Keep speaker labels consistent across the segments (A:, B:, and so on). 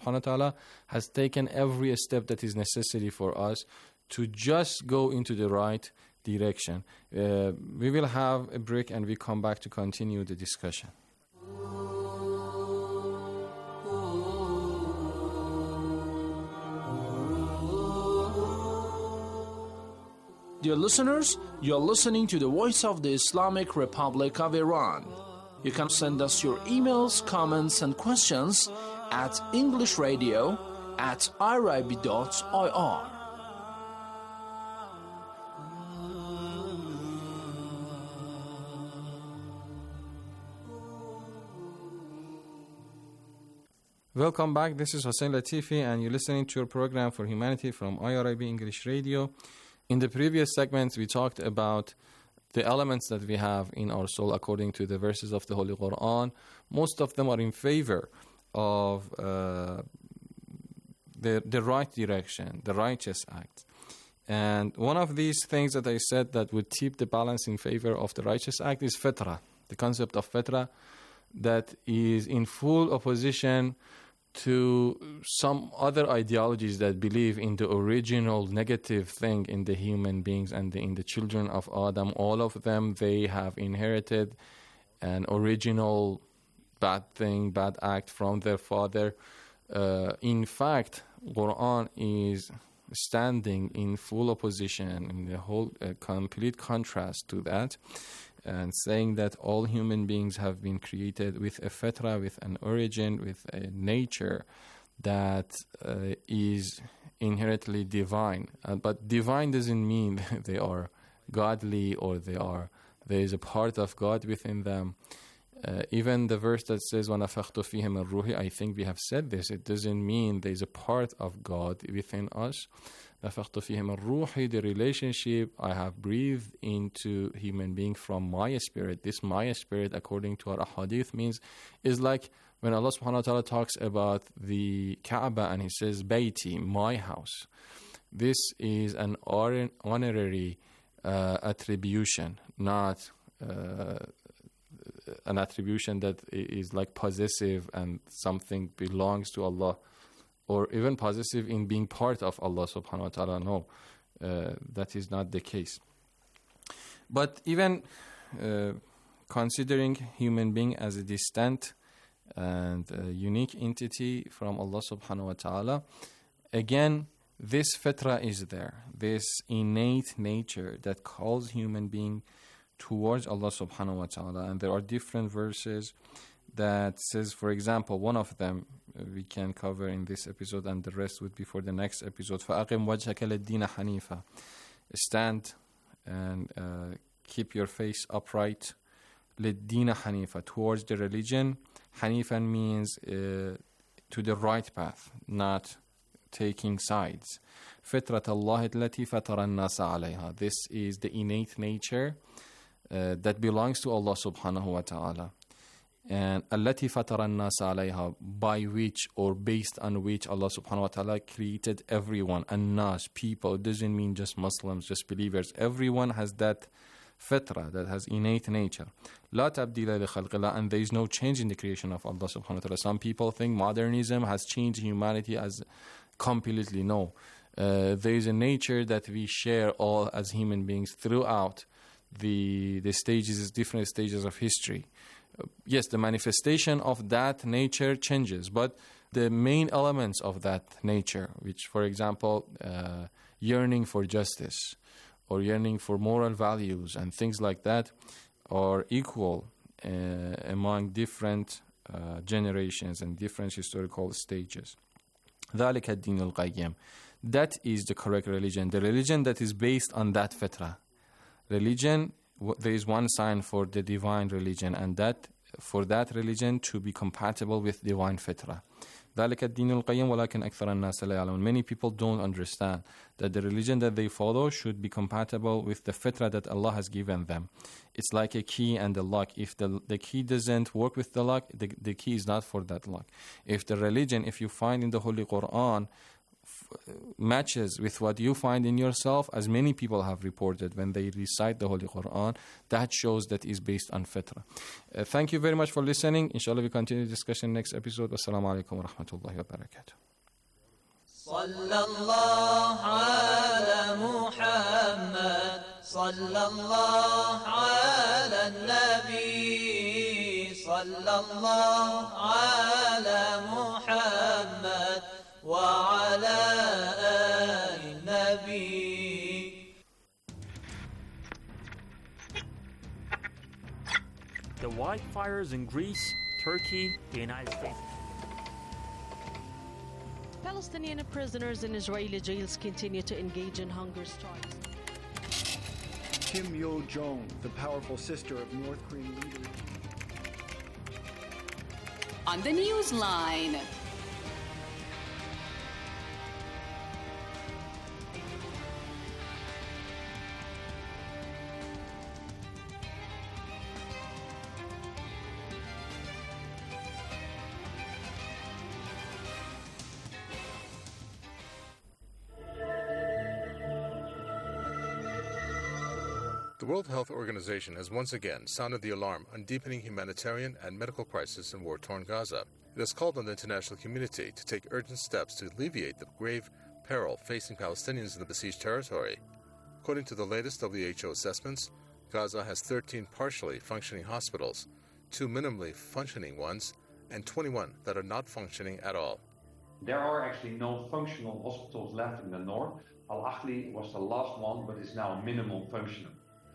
A: subhanahu wa ta'ala has taken every step that is necessary for us to just go into the right direction. We will have a break and we come back to continue the discussion.
B: Dear listeners, you're listening to the Voice of the Islamic Republic of Iran. You can send us your emails, comments, and questions at englishradio@irib.ir.
A: Welcome back. This is Hossein Latifi, and you're listening to your program for humanity from IRIB English Radio. In the previous segments, we talked about the elements that we have in our soul according to the verses of the Holy Quran. Most of them are in favor of the right direction, the righteous act. And one of these things that I said that would tip the balance in favor of the righteous act is fitra, the concept of fitra, that is in full opposition to some other ideologies that believe in the original negative thing in the human beings and in the children of Adam. All of them, they have inherited an original bad thing, bad act from their father. In fact, Quran is standing in full opposition, in the whole complete contrast to that, and saying that all human beings have been created with a fitra, with an origin, with a nature that is inherently divine. But divine doesn't mean they are godly or there is a part of God within them. Even the verse that says وَنَفَخْتُ فِيهِ مِنْ رُوحِي, I think we have said this, it doesn't mean there is a part of God within us. نَفَخْتُ فِيهِ مِنْ رُوحِي, the relationship I have breathed into human being from my spirit. This my spirit, according to our hadith, is like when Allah subhanahu wa ta'ala talks about the Kaaba and He says Bayti, my house. This is an honorary attribution, not an attribution that is like possessive and something belongs to Allah, or even possessive in being part of Allah subhanahu wa ta'ala. No, that is not the case. But even considering human being as a distant and unique entity from Allah subhanahu wa ta'ala, again, this fitra is there, this innate nature that calls human being towards Allah subhanahu wa ta'ala. And there are different verses that says, for example, one of them we can cover in this episode and the rest would be for the next episode. فَأَقِمْ وَجْهَكَ لِلدِّينَ حَنِيفًا, stand and keep your face upright, لِلدِّينَ حَنِيفًا, towards the religion. Hanifan means to the right path, not taking sides. فِطْرَةَ اللَّهِ الَّتِي فَطَرَ النَّاسَ عَلَيْهَا, this is the innate nature that belongs to Allah subhanahu wa ta'ala. And التي فطر الناس عليها, by which or based on which Allah subhanahu wa ta'ala created everyone. An-nas, people, it doesn't mean just Muslims, just believers. Everyone has that fitra, that has innate nature. لا تبديل لخلق الله, and there is no change in the creation of Allah subhanahu wa ta'ala. Some people think modernism has changed humanity as completely. No. There is a nature that we share all as human beings throughout the stages, different stages of history. Yes, the manifestation of that nature changes, but the main elements of that nature, which, for example, yearning for justice or yearning for moral values and things like that, are equal among different generations and different historical stages. ذَلِكَ الدِّينُ الْقَيِّمُ, that is the correct religion, the religion that is based on that fitra. Religion, there is one sign for the divine religion, and that for that religion to be compatible with divine fitra. ذَلِكَ الدِّينُ الْقَيِّمُ وَلَكِنْ أَكْثَرَ النَّاسِ لَا يَعْلَمُونَ. Many people don't understand that the religion that they follow should be compatible with the fitra that Allah has given them. It's like a key and a lock. If the key doesn't work with the lock, the key is not for that lock. If the religion, if you find in the Holy Quran matches with what you find in yourself, as many people have reported when they recite the Holy Quran, that shows that is based on fitra. Thank you very much for listening. Inshallah, we continue the discussion next episode. Assalamu alaikum wa rahmatullahi wa barakatuh.
C: صلى الله على محمد صلى الله على النبي صلى الله على محمد وعلى آل النبي.
D: The wildfires in Greece, Turkey, the United States.
E: Palestinian prisoners in Israeli jails continue to engage in hunger strikes.
F: Kim Yo-jong, the powerful sister of North Korean leader.
G: On the Newsline.
H: The World Health Organization has once again sounded the alarm on deepening humanitarian and medical crisis in war-torn Gaza. It has called on the international community to take urgent steps to alleviate the grave peril facing Palestinians in the besieged territory. According to the latest WHO assessments, Gaza has 13 partially functioning hospitals, 2 minimally functioning ones, and 21 that are not functioning at all.
I: There are actually no functional hospitals left in the north. Al-Ahli was the last one, but is now minimum functional.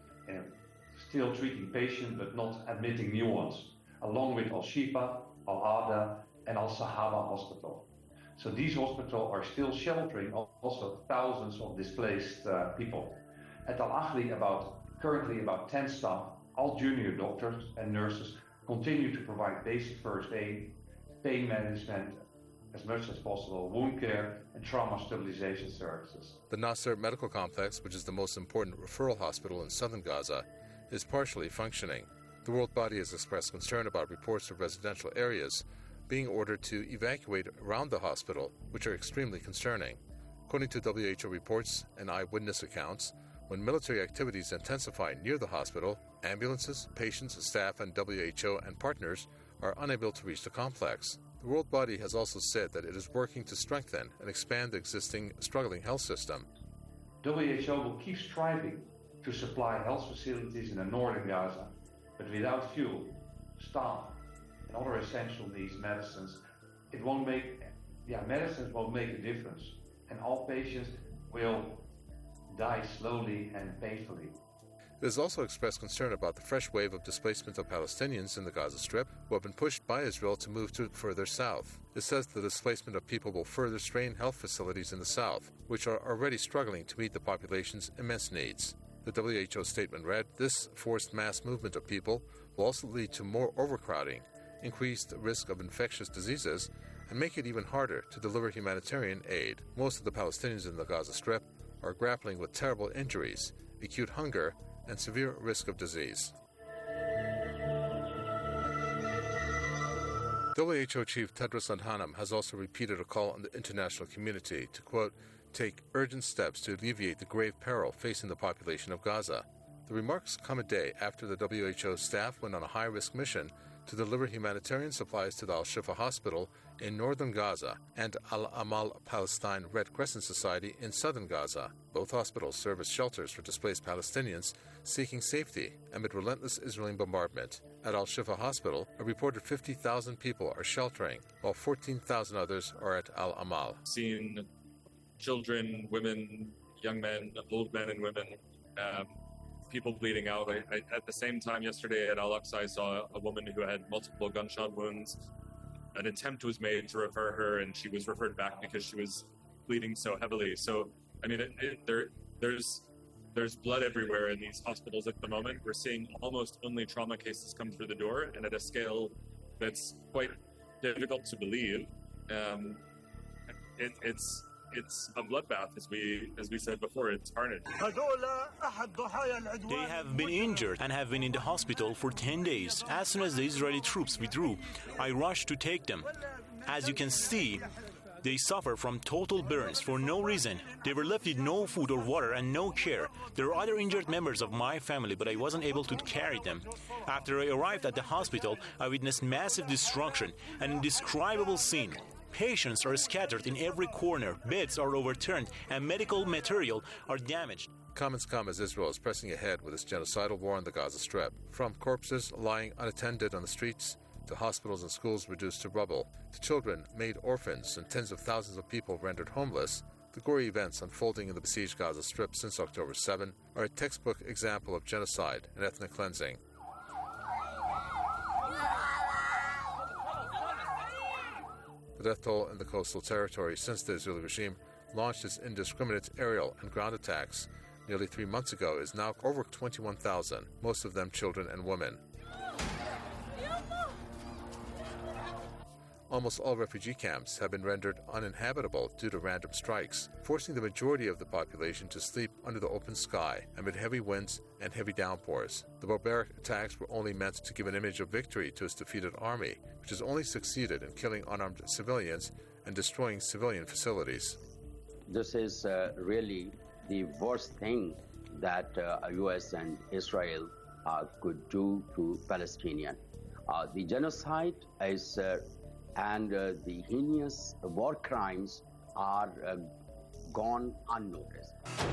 I: Still treating patients, but not admitting new ones, along with Al-Shifa, Al-Ada, and Al-Sahaba Hospital. So these hospitals are still sheltering also thousands of displaced people. At Al-Ahli, currently about 10 staff, all junior doctors and nurses, continue to provide basic first aid, pain management, as much as possible, wound care, and trauma stabilization services.
H: The Nasser Medical Complex, which is the most important referral hospital in southern Gaza, is partially functioning. The World Body has expressed concern about reports of residential areas being ordered to evacuate around the hospital, which are extremely concerning. According to WHO reports and eyewitness accounts, when military activities intensify near the hospital, ambulances, patients, staff, and WHO and partners are unable to reach the complex. The World Body has also said that it is working to strengthen and expand the existing struggling health system.
I: WHO will keep striving to supply health facilities in the northern Gaza, but without fuel, staff, and other essential needs, medicines won't make a difference, and all patients will die slowly and painfully.
H: It has also expressed concern about the fresh wave of displacement of Palestinians in the Gaza Strip who have been pushed by Israel to move to further south. It says the displacement of people will further strain health facilities in the south, which are already struggling to meet the population's immense needs. The WHO statement read, "This forced mass movement of people will also lead to more overcrowding, increased risk of infectious diseases, and make it even harder to deliver humanitarian aid. Most of the Palestinians in the Gaza Strip are grappling with terrible injuries, acute hunger, and severe risk of disease." WHO Chief Tedros Adhanom has also repeated a call on the international community to, quote, "take urgent steps to alleviate the grave peril facing the population of Gaza." The remarks come a day after the WHO staff went on a high-risk mission to deliver humanitarian supplies to the Al-Shifa Hospital in northern Gaza and Al-Amal Palestine Red Crescent Society in southern Gaza. Both hospitals serve as shelters for displaced Palestinians seeking safety amid relentless Israeli bombardment. At Al-Shifa Hospital, a reported 50,000 people are sheltering, while 14,000 others are at Al-Amal.
J: Seen children, women, young men, old men and women, people bleeding out. At the same time yesterday at Al-Aqsa, I saw a woman who had multiple gunshot wounds. An attempt was made to refer her, and she was referred back because she was bleeding so heavily. So, I mean, there's blood everywhere in these hospitals at the moment. We're seeing almost only trauma cases come through the door, and at a scale that's quite difficult to believe. It's a bloodbath, as we said before. It's carnage.
K: They have been injured and have been in the hospital for 10 days. As soon as the Israeli troops withdrew, I rushed to take them. As you can see, They suffer from total burns for no reason. They were left with no food or water and no care. There are other injured members of my family, but I wasn't able to carry them. After I arrived at the hospital, I witnessed massive destruction, an indescribable scene. Patients are scattered in every corner, beds are overturned, and medical material are damaged.
H: Comments come as Israel is pressing ahead with its genocidal war on the Gaza Strip. From corpses lying unattended on the streets, to hospitals and schools reduced to rubble, to children made orphans and tens of thousands of people rendered homeless, the gory events unfolding in the besieged Gaza Strip since October 7 are a textbook example of genocide and ethnic cleansing. The death toll in the coastal territory since the Israeli regime launched its indiscriminate aerial and ground attacks nearly 3 months ago is now over 21,000, most of them children and women. Almost all refugee camps have been rendered uninhabitable due to random strikes, forcing the majority of the population to sleep under the open sky amid heavy winds and heavy downpours. The barbaric attacks were only meant to give an image of victory to its defeated army, which has only succeeded in killing unarmed civilians and destroying civilian facilities.
L: This is really the worst thing that U.S. and Israel could do to Palestinians. The genocide is and the heinous war crimes are gone unnoticed.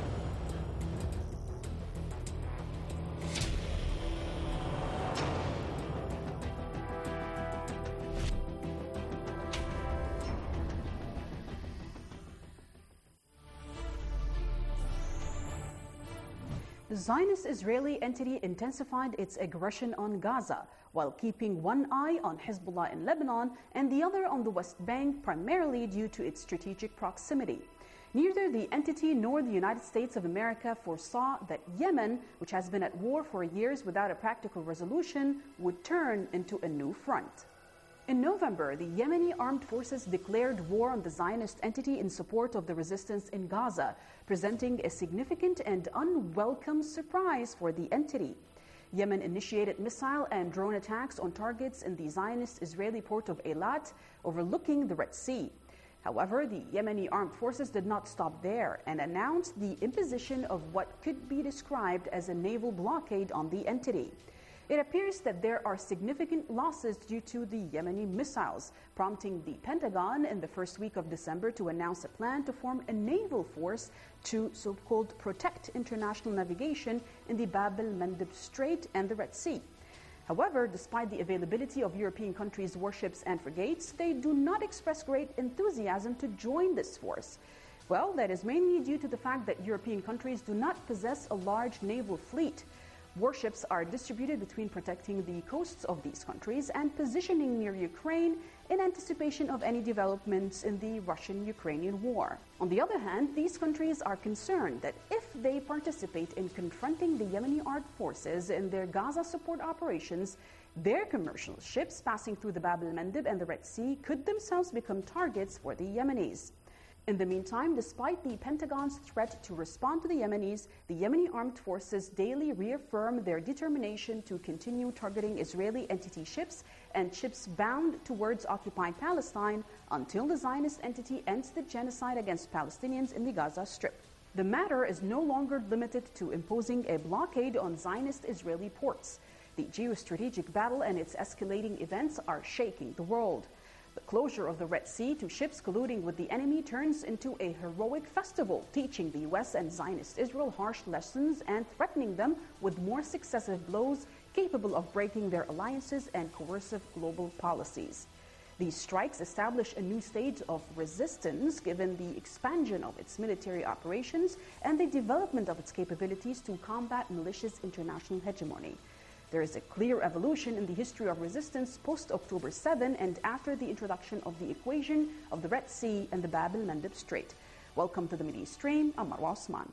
M: The Zionist Israeli entity intensified its aggression on Gaza, while keeping one eye on Hezbollah in Lebanon and the other on the West Bank, primarily due to its strategic proximity. Neither the entity nor the United States of America foresaw that Yemen, which has been at war for years without a practical resolution, would turn into a new front. In November, the Yemeni armed forces declared war on the Zionist entity in support of the resistance in Gaza, presenting a significant and unwelcome surprise for the entity. Yemen initiated missile and drone attacks on targets in the Zionist Israeli port of Eilat, overlooking the Red Sea. However, the Yemeni armed forces did not stop there and announced the imposition of what could be described as a naval blockade on the entity. It appears that there are significant losses due to the Yemeni missiles, prompting the Pentagon in the first week of December to announce a plan to form a naval force to so-called protect international navigation in the Bab el-Mandeb Strait and the Red Sea. However, despite the availability of European countries' warships and frigates, they do not express great enthusiasm to join this force. Well, that is mainly due to the fact that European countries do not possess a large naval fleet. Warships are distributed between protecting the coasts of these countries and positioning near Ukraine in anticipation of any developments in the Russian-Ukrainian war. On the other hand, these countries are concerned that if they participate in confronting the Yemeni armed forces in their Gaza support operations, their commercial ships passing through the Bab el-Mandeb and the Red Sea could themselves become targets for the Yemenis. In the meantime, despite the Pentagon's threat to respond to the Yemenis, the Yemeni armed forces daily reaffirm their determination to continue targeting Israeli entity ships and ships bound towards occupied Palestine until the Zionist entity ends the genocide against Palestinians in the Gaza Strip. The matter is no longer limited to imposing a blockade on Zionist Israeli ports. The geostrategic battle and its escalating events are shaking the world. The closure of the Red Sea to ships colluding with the enemy turns into a heroic festival, teaching the U.S. and Zionist Israel harsh lessons and threatening them with more successive blows capable of breaking their alliances and coercive global policies. These strikes establish a new stage of resistance given the expansion of its military operations and the development of its capabilities to combat malicious international hegemony. There is a clear evolution in the history of resistance post-October 7 and after the introduction of the equation of the Red Sea and the Bab el-Mandeb Strait. Welcome to the Middle East Stream. I'm Marwa Osman.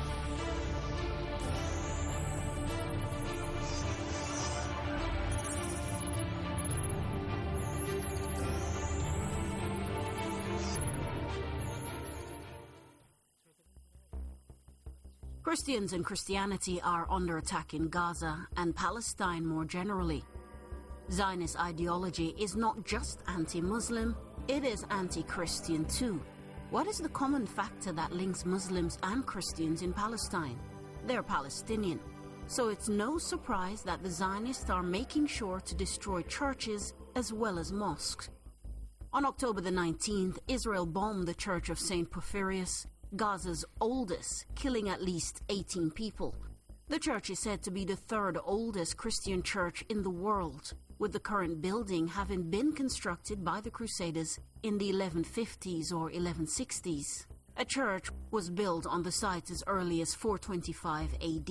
N: Christians and Christianity are under attack in Gaza and Palestine more generally. Zionist ideology is not just anti-Muslim, it is anti-Christian too. What is the common factor that links Muslims and Christians in Palestine? They're Palestinian. So it's no surprise that the Zionists are making sure to destroy churches as well as mosques. On October the 19th, Israel bombed the Church of St. Porphyrius, Gaza's oldest, killing at least 18 people. The church is said to be the third oldest Christian church in the world, with the current building having been constructed by the Crusaders in the 1150s or 1160s. A church was built on the site as early as 425 AD.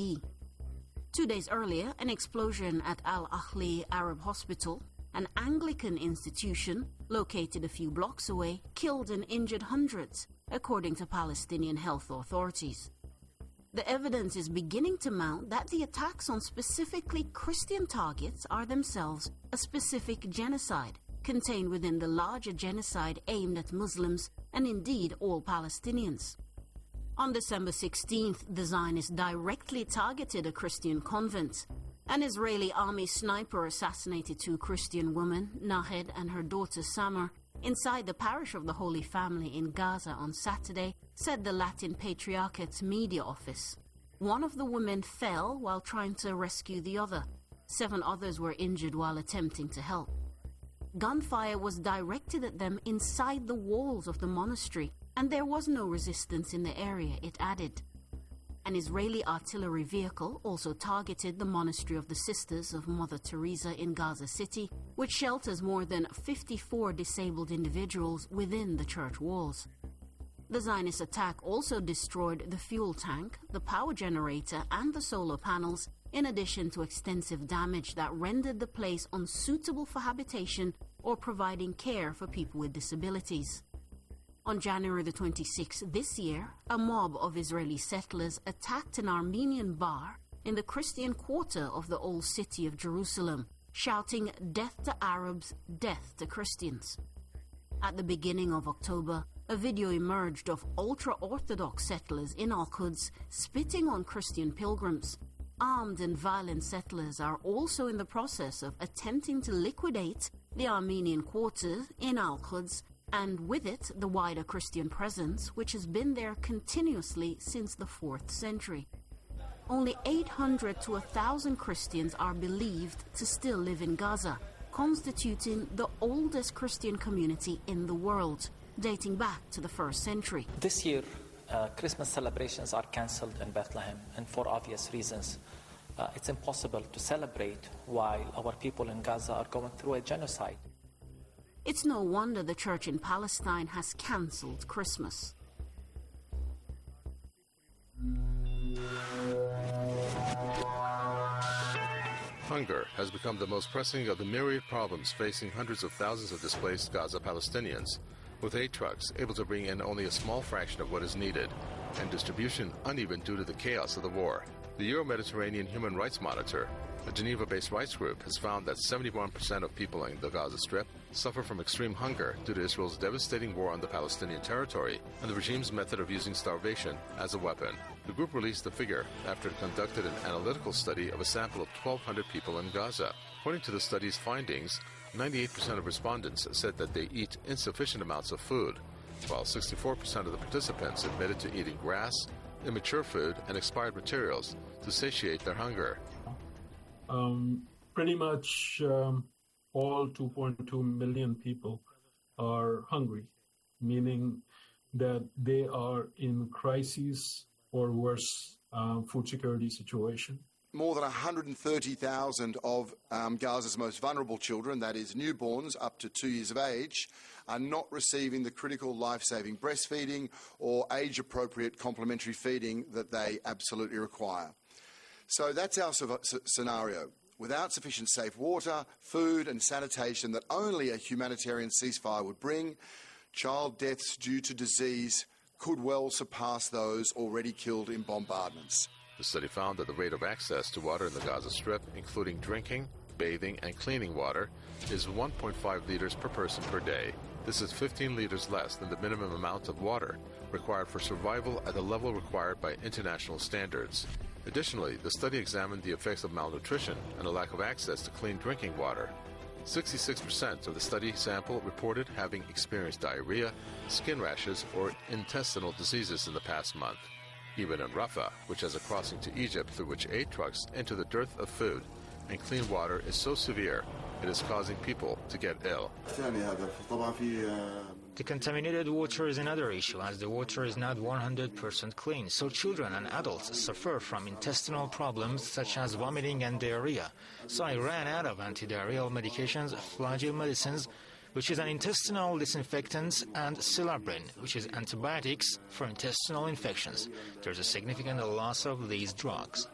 N: 2 days earlier, an explosion at Al-Ahli Arab Hospital, an Anglican institution located a few blocks away, killed and injured hundreds, according to Palestinian health authorities. The evidence is beginning to mount that the attacks on specifically Christian targets are themselves a specific genocide contained within the larger genocide aimed at Muslims and indeed all Palestinians. On December 16th, the Zionists directly targeted a Christian convent. An Israeli army sniper assassinated 2 Christian women, Nahed and her daughter Samar, inside the parish of the Holy Family in Gaza on Saturday, said the Latin Patriarchate's media office. One of the women fell while trying to rescue the other. 7 others were injured while attempting to help. Gunfire was directed at them inside the walls of the monastery, and there was no resistance in the area, it added. An Israeli artillery vehicle also targeted the Monastery of the Sisters of Mother Teresa in Gaza City, which shelters more than 54 disabled individuals within the church walls. The Zionist attack also destroyed the fuel tank, the power generator, and the solar panels, in addition to extensive damage that rendered the place unsuitable for habitation or providing care for people with disabilities. On January the 26th this year, a mob of Israeli settlers attacked an Armenian bar in the Christian quarter of the old city of Jerusalem, shouting, "Death to Arabs, death to Christians." At the beginning of October, a video emerged of ultra-Orthodox settlers in Al-Quds spitting on Christian pilgrims. Armed and violent settlers are also in the process of attempting to liquidate the Armenian quarter in Al-Quds, and with it the wider Christian presence which has been there continuously since the 4th century. Only 800 to 1,000 Christians are believed to still live in Gaza, constituting the oldest Christian community in the world, dating back to the 1st century.
O: This year, Christmas celebrations are cancelled in Bethlehem, and for obvious reasons. It's impossible to celebrate while our people in Gaza are going through a genocide.
N: It's no wonder the church in Palestine has cancelled Christmas.
H: Hunger has become the most pressing of the myriad problems facing hundreds of thousands of displaced Gaza Palestinians, with aid trucks able to bring in only a small fraction of what is needed, and distribution uneven due to the chaos of the war. The Euro-Mediterranean Human Rights Monitor, a Geneva-based rights group, has found that 71% of people in the Gaza Strip suffer from extreme hunger due to Israel's devastating war on the Palestinian territory and the regime's method of using starvation as a weapon. The group released the figure after it conducted an analytical study of a sample of 1,200 people in Gaza. According to the study's findings, 98% of respondents said that they eat insufficient amounts of food, while 64% of the participants admitted to eating grass, immature food, and expired materials to satiate their hunger.
P: Pretty much all 2.2 million people are hungry, meaning that they are in crisis or worse food security situation.
Q: More than 130,000 of Gaza's most vulnerable children, that is newborns up to 2 years of age, are not receiving the critical life-saving breastfeeding or age-appropriate complementary feeding that they absolutely require. So that's our scenario. Without sufficient safe water, food and sanitation that only a humanitarian ceasefire would bring, child deaths due to disease could well surpass those already killed in bombardments.
H: The study found that the rate of access to water in the Gaza Strip, including drinking, bathing, and cleaning water, is 1.5 liters per person per day. This is 15 liters less than the minimum amount of water required for survival at the level required by international standards. Additionally, the study examined the effects of malnutrition and a lack of access to clean drinking water. 66% of the study sample reported having experienced diarrhea, skin rashes, or intestinal diseases in the past month. Even in Rafah, which has a crossing to Egypt through which aid trucks enter the dearth of food and clean water is so severe, it is causing people to get ill.
R: The contaminated water is another issue, as the water is not 100% clean, so children and adults suffer from intestinal problems such as vomiting and diarrhea. So I ran out of antidiarrheal medications, Flagyl medicines, which is an intestinal disinfectant, and Silabrin, which is antibiotics for intestinal infections. There's a significant loss of these drugs.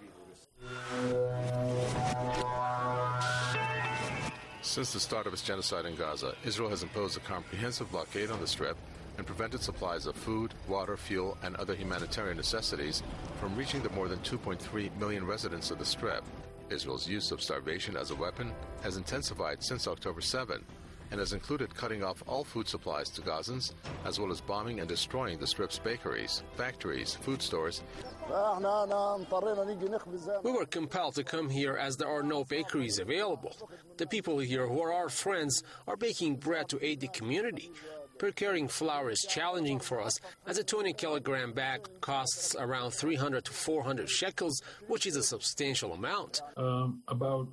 H: Since the start of its genocide in Gaza, Israel has imposed a comprehensive blockade on the Strip and prevented supplies of food, water, fuel, and other humanitarian necessities from reaching the more than 2.3 million residents of the Strip. Israel's use of starvation as a weapon has intensified since October 7 and has included cutting off all food supplies to Gazans, as well as bombing and destroying the Strip's bakeries, factories, food stores.
S: We were compelled to come here as there are no bakeries available. The people here who are our friends are baking bread to aid the community. Procuring flour is challenging for us, as a 20-kilogram bag costs around 300 to 400 shekels, which is a substantial amount.
P: About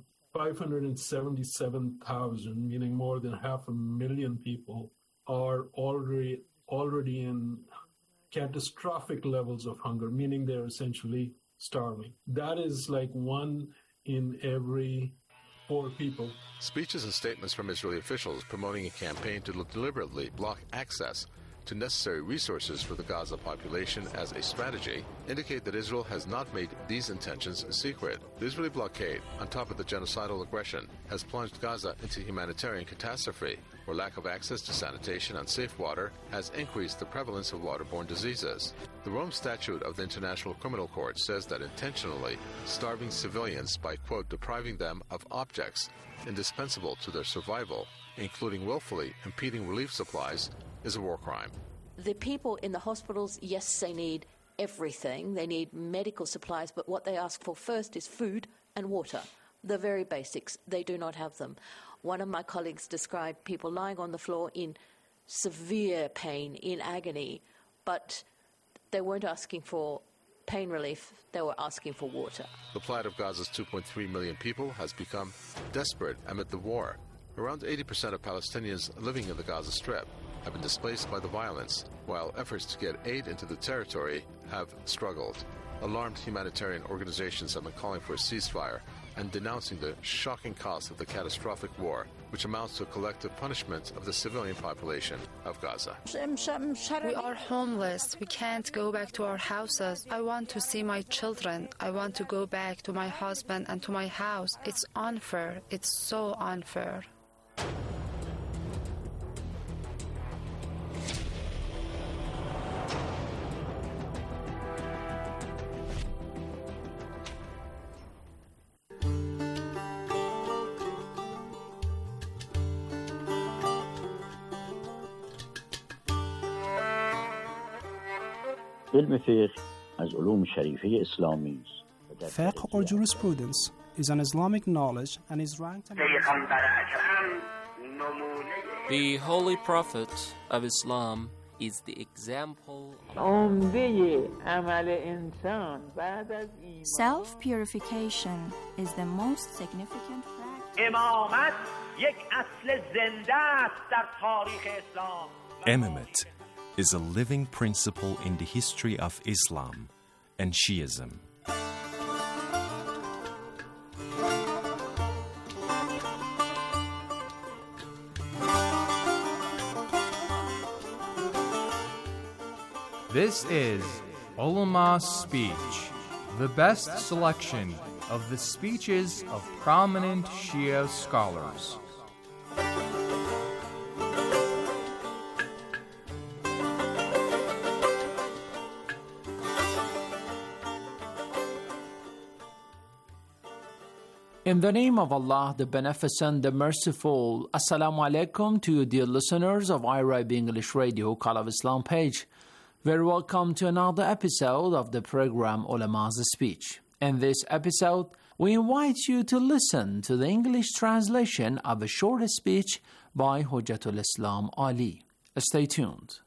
P: 577,000, meaning more than 500,000 people, are already in catastrophic levels of hunger, meaning they're essentially starving. That is like 1 in every 4 people.
H: Speeches and statements from Israeli officials promoting a campaign to deliberately block access to necessary resources for the Gaza population as a strategy indicate that Israel has not made these intentions secret. The Israeli blockade, on top of the genocidal aggression, has plunged Gaza into humanitarian catastrophe, where lack of access to sanitation and safe water has increased the prevalence of waterborne diseases. The Rome Statute of the International Criminal Court says that intentionally starving civilians by, quote, depriving them of objects indispensable to their survival, including willfully impeding relief supplies, is a war crime.
T: The people in the hospitals, yes, they need everything. They need medical supplies, but what they ask for first is food and water. The very basics. They do not have them. One of my colleagues described people lying on the floor in severe pain, in agony, but they weren't asking for pain relief, they were asking for water.
H: The plight of Gaza's 2.3 million people has become desperate amid the war. Around 80% of Palestinians living in the Gaza Strip have been displaced by the violence, while efforts to get aid into the territory have struggled. Alarmed humanitarian organizations have been calling for a ceasefire and denouncing the shocking cost of the catastrophic war, which amounts to a collective punishment of the civilian population of Gaza.
U: We are homeless. We can't go back to our houses. I want to see my children. I want to go back to my husband and to my house. It's unfair. It's so unfair.
V: Fiqh or jurisprudence is an Islamic knowledge and is ranked
W: The Holy Prophet of Islam is the example
X: Self-purification is the most significant
Y: Imamate is a living principle in the history of Islam and Shiism.
Z: This is Ulama Speech, the best selection of the speeches of prominent Shia scholars.
B: In the name of Allah, the Beneficent, the Merciful, Assalamu alaikum to you, dear listeners of IRIB English Radio Call of Islam page. Very welcome to another episode of the program Ulama's Speech. In this episode, we invite you to listen to the English translation of a short speech by Hujjatul Islam Ali. Stay tuned.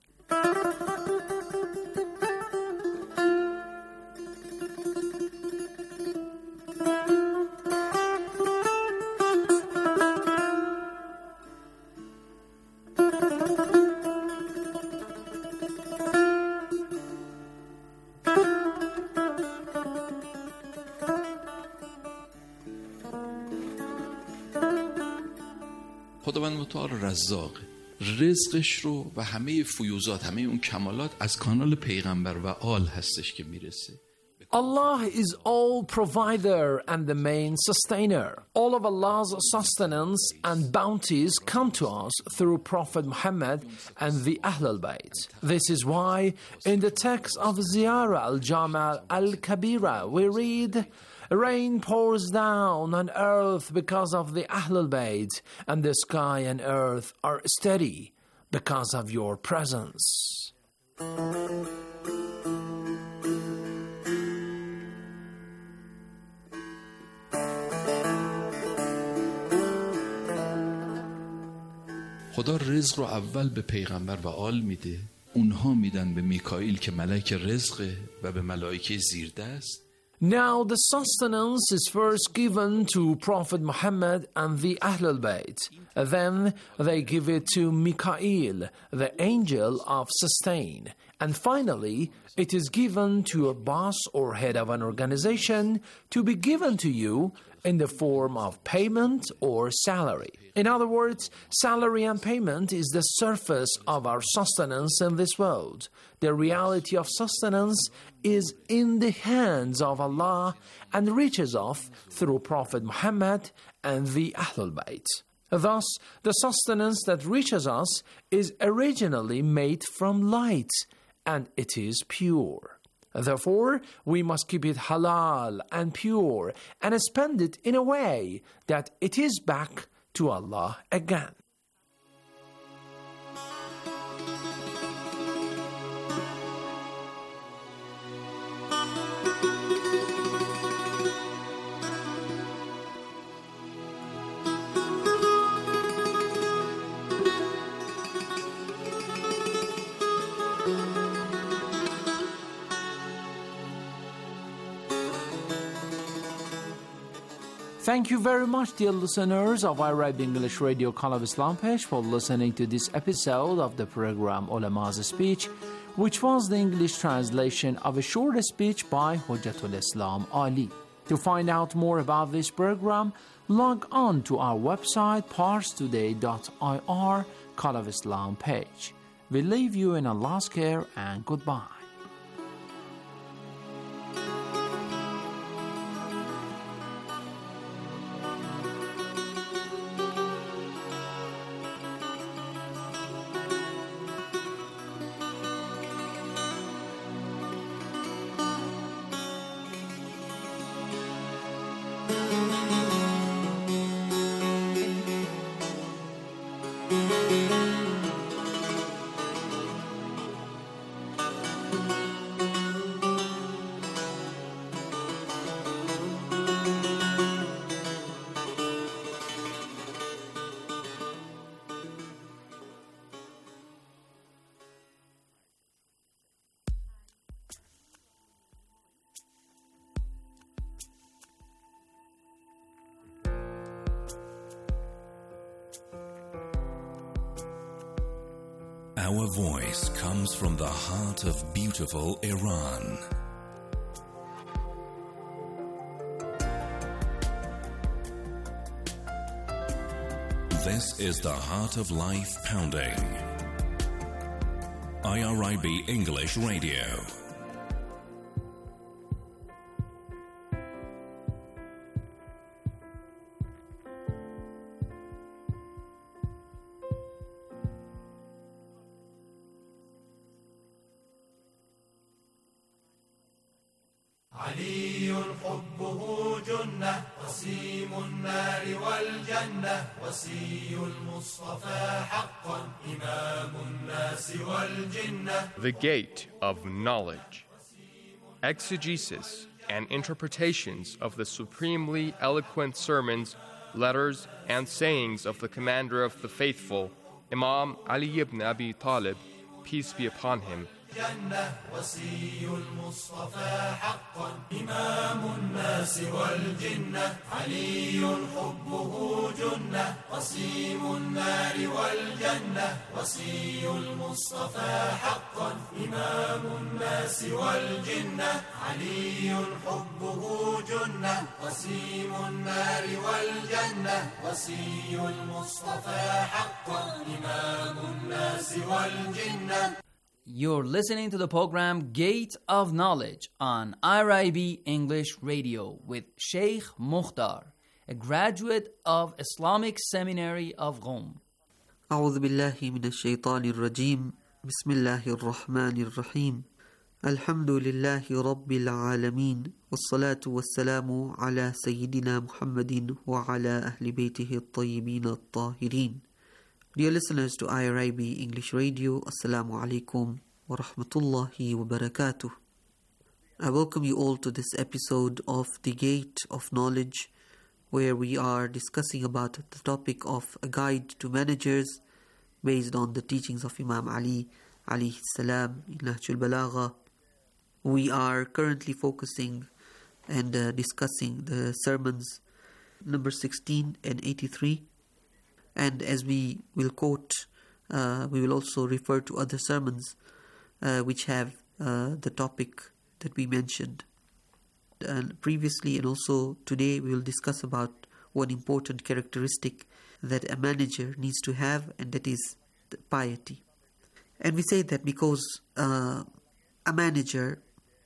A: خداوند متعال رزاق رزقش رو و همه فیوزات همه اون کمالات از کانال پیغمبر و آل هستش که میرسه.
B: Allah is all provider and the main sustainer. All of Allah's sustenance and bounties come to us through Prophet Muhammad and the Ahlul Bayt. This is why in the text of Ziyarah al-Jama' al-Kabira we read, rain pours down on earth because of the Ahlul Bayt, and the sky and earth are steady because of your presence.
A: خدا رزق رو اول به پیغمبر و آل میده، اونها میدن به میکائیل که ملک رزقه و به ملائکه زیردست.
B: Now the sustenance is first given to Prophet Muhammad and the Ahlul Bayt. Then they give it to Mikael, the angel of sustain. And finally, it is given to a boss or head of an organization to be given to you in the form of payment or salary. In other words, salary and payment is the surface of our sustenance in this world. The reality of sustenance is in the hands of Allah and reaches us through Prophet Muhammad and the Ahlul Bayt. Thus, the sustenance that reaches us is originally made from light, and it is pure. Therefore, we must keep it halal and pure and spend it in a way that it is back to Allah again. Thank you very much, dear listeners of Arab English Radio Call of Islam page, for listening to this episode of the program Ulama's Speech, which was the English translation of a short speech by Hujjatul Islam Ali. To find out more about this program, log on to our website parstoday.ir Call of Islam page. We leave you in Allah's care and goodbye.
C: Our voice comes from the heart of beautiful Iran. This is the Heart of Life Pounding. IRIB English Radio.
D: علي حبه جنة قسيم النار والجنة وصي المصطفى حقا إمام الناس والجنة.
Z: The Gate of Knowledge. Exegesis and interpretations of the supremely eloquent sermons, letters, and sayings of the commander of the faithful, Imam Ali ibn Abi Talib, peace be upon him.
D: جنة وصي المصطفى حقا إمام الناس والجنة علي حبه جنة قسيم النار والجنة وصي المصطفى حقا إمام الناس والجنة علي حبه جنة قسيم النار والجنة وصي المصطفى حقا إمام الناس والجنة.
E: You're listening to the program Gate of Knowledge on IRIB English Radio with Sheikh Mukhtar, a graduate of Islamic Seminary of Qom.
F: أعوذ بالله من الشيطان الرجيم بسم الله الرحمن الرحيم الحمد لله رب العالمين والصلاة والسلام على سيدنا محمد وعلى أهل بيته الطيبين الطاهرين. Dear listeners to IRIB English Radio, Assalamu alaikum wa rahmatullahi wa barakatuh. I welcome you all to this episode of The Gate of Knowledge, where we are discussing about the topic of a guide to managers based on the teachings of Imam Ali alayhi salam in Nahjul Balagha. We are currently focusing and discussing the sermons number 16 and 83. And as we will quote, we will also refer to other sermons which have the topic that we mentioned. And previously and also today we will discuss about one important characteristic that a manager needs to have, and that is the piety. And we say that because a manager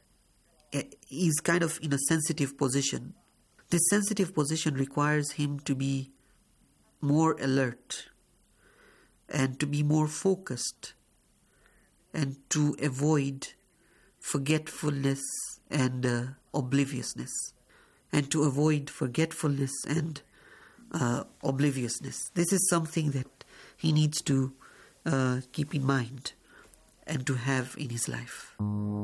F: is kind of in a sensitive position. This sensitive position requires him to be more alert and to be more focused and to avoid forgetfulness and obliviousness. And to avoid forgetfulness and obliviousness. This is something that he needs to keep in mind and to have in his life.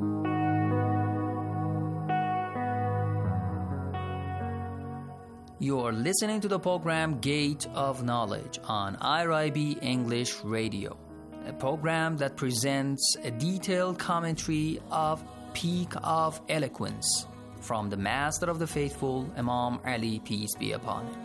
E: You are listening to the program Gate of Knowledge on IRIB English Radio, a program that presents a detailed commentary of Peak of Eloquence from the Master of the Faithful, Imam Ali, peace be upon him.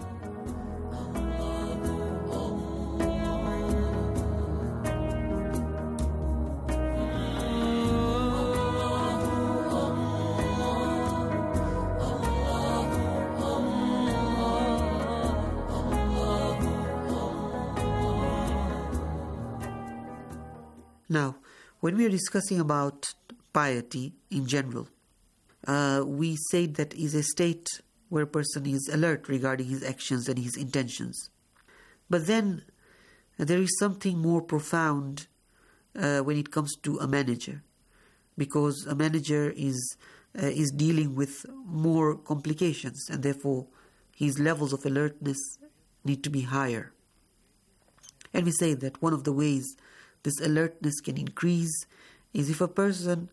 F: Now, when we are discussing about piety in general, we say that is a state where a person is alert regarding his actions and his intentions. But then there is something more profound when it comes to a manager, because a manager is dealing with more complications, and therefore his levels of alertness need to be higher. And we say that one of the ways this alertness can increase is if a person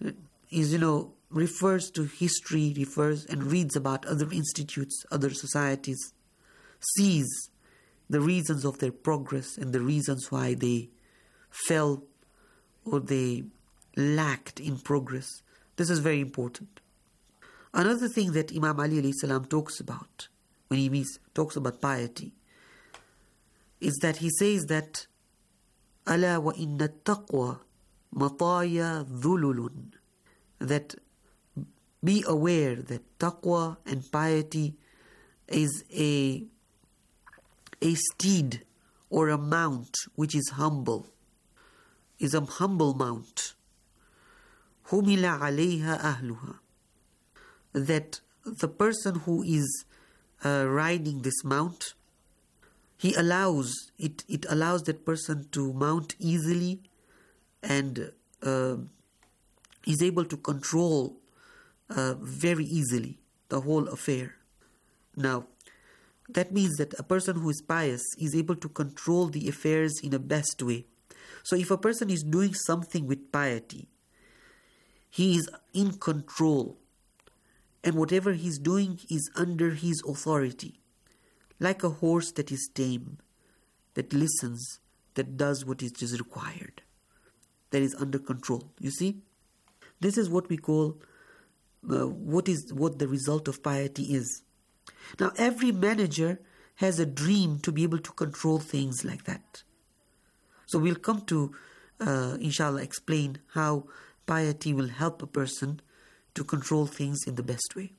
F: refers to history, refers and reads about other institutes, other societies, sees the reasons of their progress and the reasons why they fell or they lacked in progress. This is very important. Another thing that Imam Ali alayhi salam talks about when he talks about piety is that he says that ألا وإن التقوى مطايا ذلل, that be aware that taqwa and piety is a steed or a mount which is humble, is a humble mount. حُمِلَ عَلَيْهَا أَهْلُهَا, that the person who is riding this mount, it allows that person to mount easily and is able to control very easily the whole affair. Now, that means that a person who is pious is able to control the affairs in a best way. So if a person is doing something with piety, he is in control and whatever he's doing is under his authority, like a horse that is tame, that listens, that does what is required, that is under control. You see, this is what we call what the result of piety is. Now, every manager has a dream to be able to control things like that. So we'll come to, inshallah, explain how piety will help a person to control things in the best way.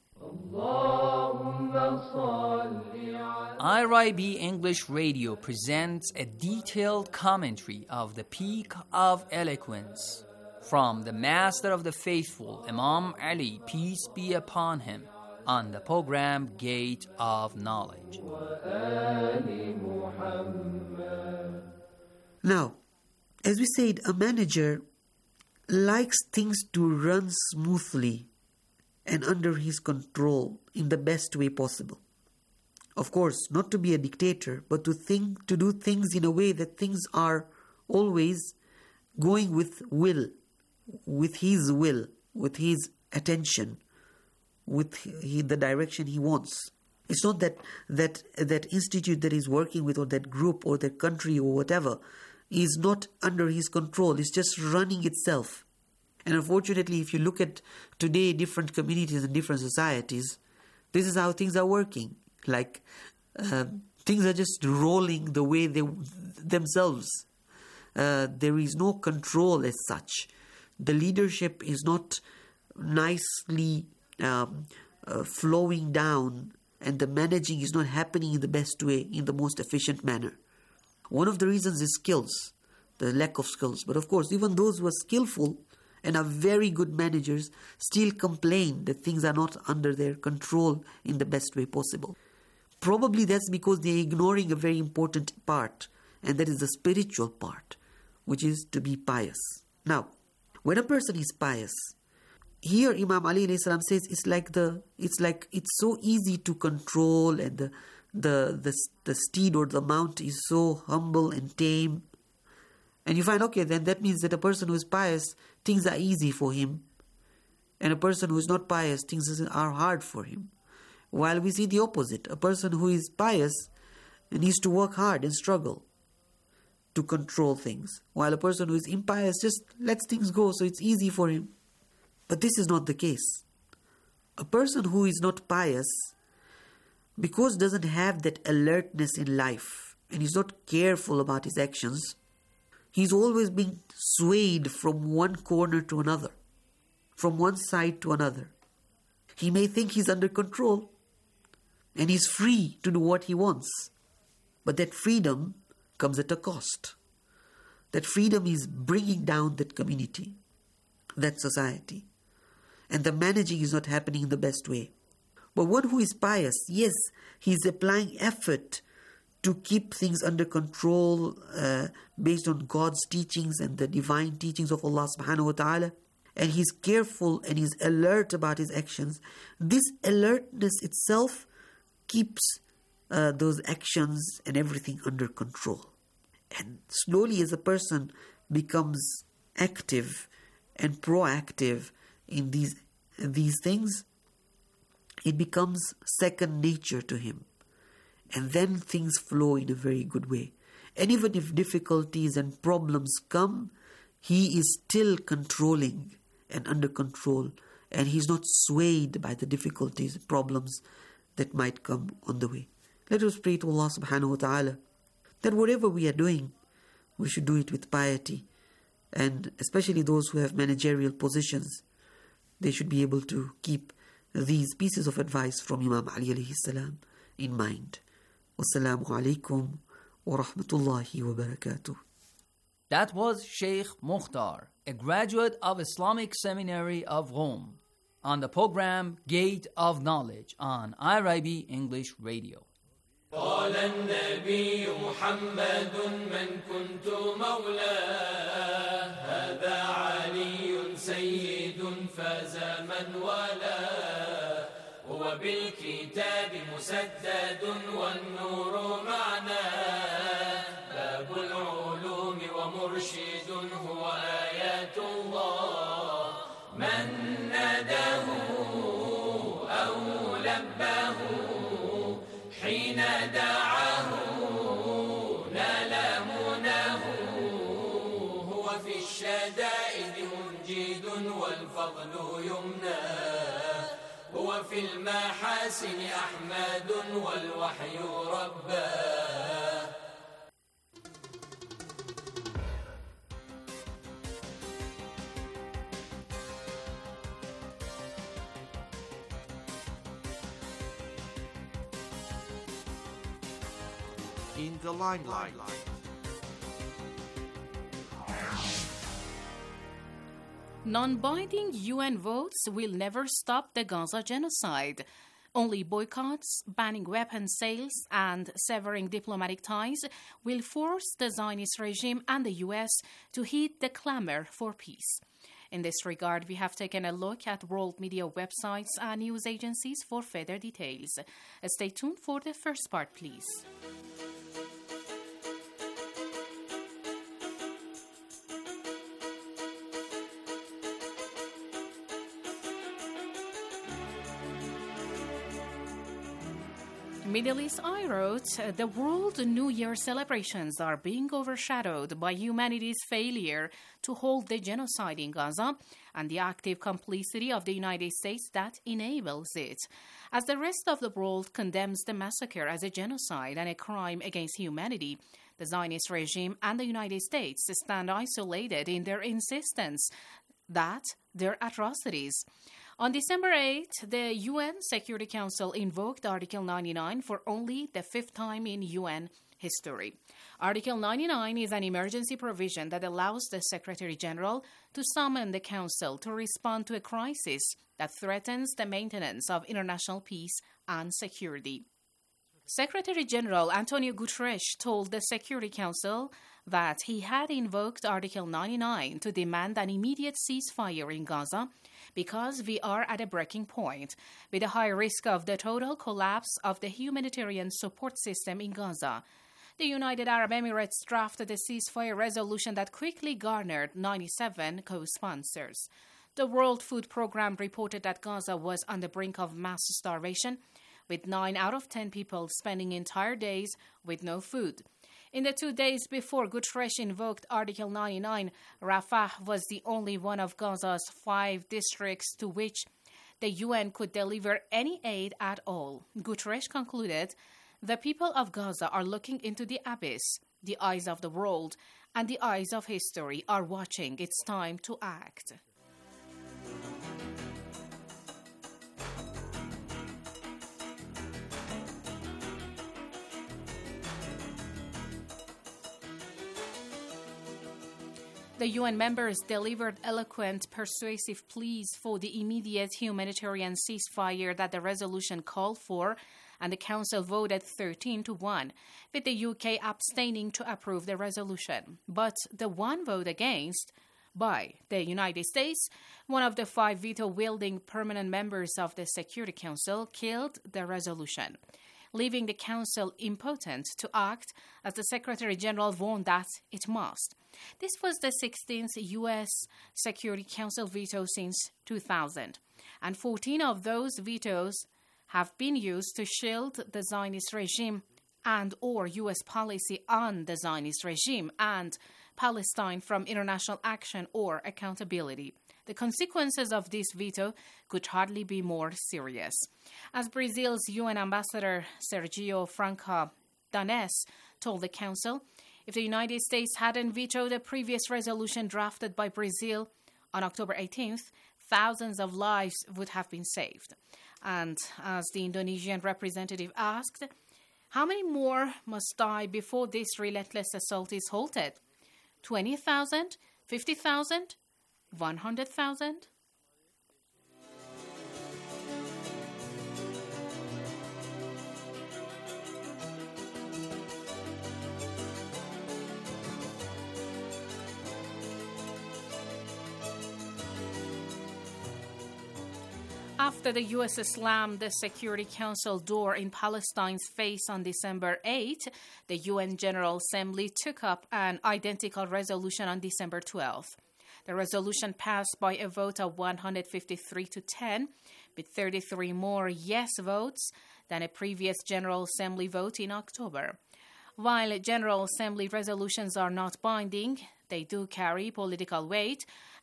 E: IRIB English Radio presents a detailed commentary of the Peak of Eloquence from the Master of the Faithful, Imam Ali, peace be upon him, on the program Gate of Knowledge.
F: Now, as we said, a manager likes things to run smoothly and under his control in the best way possible. Of course, not to be a dictator, but to do things in a way that things are always going with his attention, with the direction he wants. It's not that institute that he's working with, or that group or that country or whatever, is not under his control. It's just running itself. And unfortunately, if you look at today different communities and different societies, this is how things are working. Like things are just rolling the way they themselves. There is no control as such. The leadership is not nicely flowing down, and the managing is not happening in the best way, in the most efficient manner. One of the reasons is skills, the lack of skills. But of course, even those who are skillful and are very good managers still complain that things are not under their control in the best way possible. Probably that's because they're ignoring a very important part, and that is the spiritual part, which is to be pious. Now, when a person is pious, here Imam Ali alayhi salam says it's so easy to control, and the steed or the mount is so humble and tame. And you find, okay, then that means that a person who is pious, things are easy for him. And a person who is not pious, things are hard for him. While we see the opposite. A person who is pious needs to work hard and struggle to control things. While a person who is impious just lets things go, so it's easy for him. But this is not the case. A person who is not pious, because doesn't have that alertness in life, and he's not careful about his actions, he's always being swayed from one corner to another, from one side to another. He may think he's under control, and he's free to do what he wants. But that freedom comes at a cost. That freedom is bringing down that community, that society. And the managing is not happening in the best way. But one who is pious, yes, he's applying effort to keep things under control based on God's teachings and the divine teachings of Allah subhanahu wa ta'ala. And he's careful and he's alert about his actions. This alertness itself keeps those actions and everything under control. And slowly, as a person becomes active and proactive in these things, it becomes second nature to him. And then things flow in a very good way. And even if difficulties and problems come, he is still controlling and under control. And he's not swayed by the difficulties and problems that might come on the way. Let us pray to Allah subhanahu wa ta'ala that whatever we are doing, we should do it with piety. And especially those who have managerial positions, they should be able to keep these pieces of advice from Imam Ali alayhi salam in mind. Wassalamu alaikum wa rahmatullahi wa barakatuh.
E: That was Sheikh Mukhtar, a graduate of Islamic Seminary of Rome, on the program Gate of Knowledge on IRIB English Radio.
D: قال النبي محمد من كنت مولاه هذا علي سيد فاز من والاه هو بالكتاب مسدد والنور معناه باب العلوم ومرشد هو آيات الله من ناداه والفضل يمناه هو في المحاسن أحمد والوحي رباه.
G: In the limelight.
I: Non-binding UN votes will never stop the Gaza genocide. Only boycotts, banning weapons sales, and severing diplomatic ties will force the Zionist regime and the US to heed the clamor for peace. In this regard, we have taken a look at world media websites and news agencies for further details. Stay tuned for the first part, please. Middle East Eye wrote, the World New Year celebrations are being overshadowed by humanity's failure to halt the genocide in Gaza and the active complicity of the United States that enables it. As the rest of the world condemns the massacre as a genocide and a crime against humanity, the Zionist regime and the United States stand isolated in their insistence that their atrocities. On December 8, the UN Security Council invoked Article 99 for only the fifth time in UN history. Article 99 is an emergency provision that allows the Secretary General to summon the Council to respond to a crisis that threatens the maintenance of international peace and security. Secretary General Antonio Guterres told the Security Council that he had invoked Article 99 to demand an immediate ceasefire in Gaza because we are at a breaking point, with a high risk of the total collapse of the humanitarian support system in Gaza. The United Arab Emirates drafted a ceasefire resolution that quickly garnered 97 co-sponsors. The World Food Programme reported that Gaza was on the brink of mass starvation, with 9 out of 10 people spending entire days with no food. In the 2 days before Guterres invoked Article 99, Rafah was the only one of Gaza's 5 districts to which the UN could deliver any aid at all. Guterres concluded, the people of Gaza are looking into the abyss. The eyes of the world and the eyes of history are watching. It's time to act. The UN members delivered eloquent, persuasive pleas for the immediate humanitarian ceasefire that the resolution called for, and the Council voted 13-1, with the UK abstaining to approve the resolution. But the one vote against by the United States, one of the 5 veto-wielding permanent members of the Security Council, killed the resolution, leaving the Council impotent to act as the Secretary General warned that it must. This was the 16th U.S. Security Council veto since 2000, and 14 of those vetoes have been used to shield the Zionist regime and or U.S. policy on the Zionist regime and Palestine from international action or accountability. The consequences of this veto could hardly be more serious. As Brazil's UN Ambassador Sergio Franca Danes told the Council, if the United States hadn't vetoed a previous resolution drafted by Brazil on October 18th, thousands of lives would have been saved. And as the Indonesian representative asked, how many more must die before this relentless assault is halted? 20,000? 50,000? 100,000? After the U.S. slammed the Security Council door in Palestine's face on December 8, the UN General Assembly took up an identical resolution on December 12. The resolution passed by a vote of 153-10, with 33 more yes votes than a previous General Assembly vote in October. While General Assembly resolutions are not binding, they do carry political weight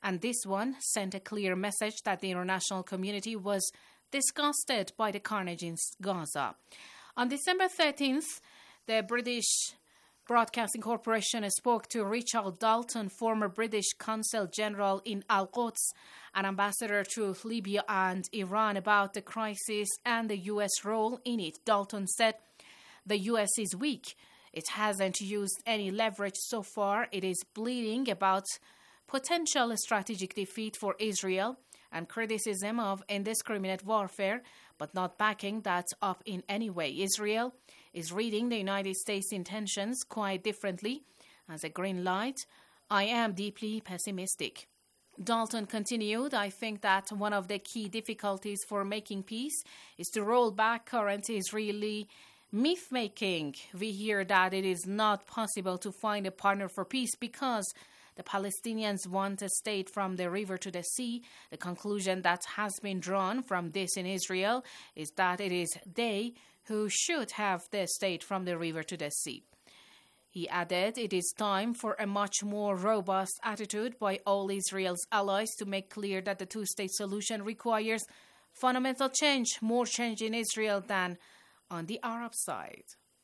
I: and this one sent a clear message that the international community was disgusted by the carnage in Gaza. On December 13th, the British Broadcasting Corporation spoke to Richard Dalton, former British Consul General in Al-Quds and ambassador to Libya and Iran, about the crisis and the U.S. role in it. Dalton said, "The U.S. is weak. It hasn't used any leverage so far. It is bleeding about potential strategic defeat for Israel and criticism of indiscriminate warfare, but not backing that up in any way. Israel is reading the United States' intentions quite differently as a green light. I am deeply pessimistic." Dalton continued, "I think that one of the key difficulties for making peace is to roll back current Israeli myth-making. We hear that it is not possible to find a partner for peace because the Palestinians want a state from the river to the sea. The conclusion that has been drawn from this in Israel is that it is they who should have the state from the river to the sea." He added, "It is time for a much more robust attitude by all Israel's allies to make clear that the two-state solution requires fundamental change, more change in Israel than on the Arab side."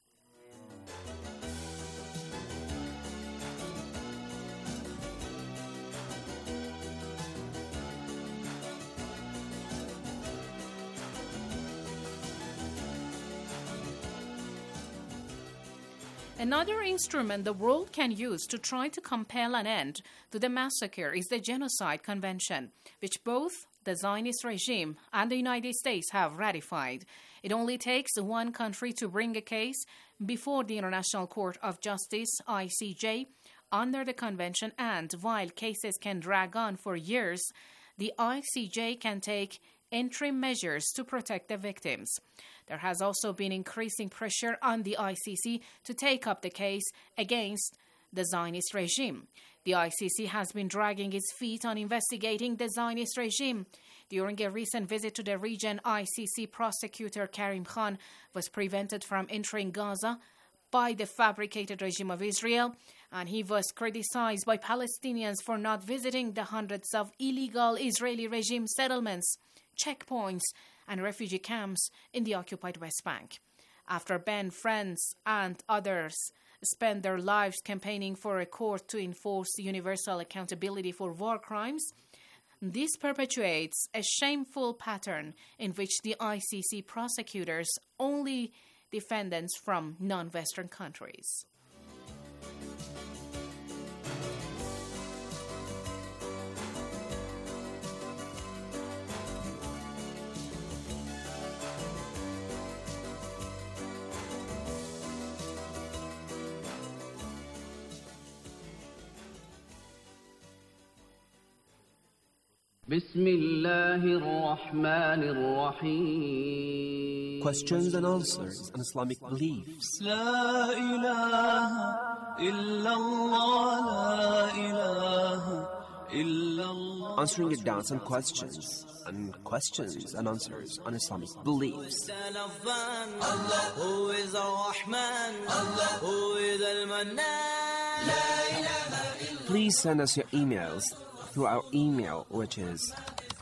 I: Another instrument the world can use to try to compel an end to the massacre is the Genocide Convention, which both the Zionist regime and the United States have ratified. It only takes one country to bring a case before the International Court of Justice, ICJ, under the convention, and while cases can drag on for years, the ICJ can take interim measures to protect the victims. There has also been increasing pressure on the ICC to take up the case against the Zionist regime. The ICC has been dragging its feet on investigating the Zionist regime. During a recent visit to the region, ICC prosecutor Karim Khan was prevented from entering Gaza by the fabricated regime of Israel, and he was criticized by Palestinians for not visiting the hundreds of illegal Israeli regime settlements, checkpoints, and refugee camps in the occupied West Bank. After Ben Friends and others spent their lives campaigning for a court to enforce universal accountability for war crimes, this perpetuates a shameful pattern in which the ICC prosecutors only defendants from non-Western countries.
J: Questions and answers on Islamic beliefs. Answering your doubts and questions and answers on Islamic beliefs. Please send us your emails through our email, which is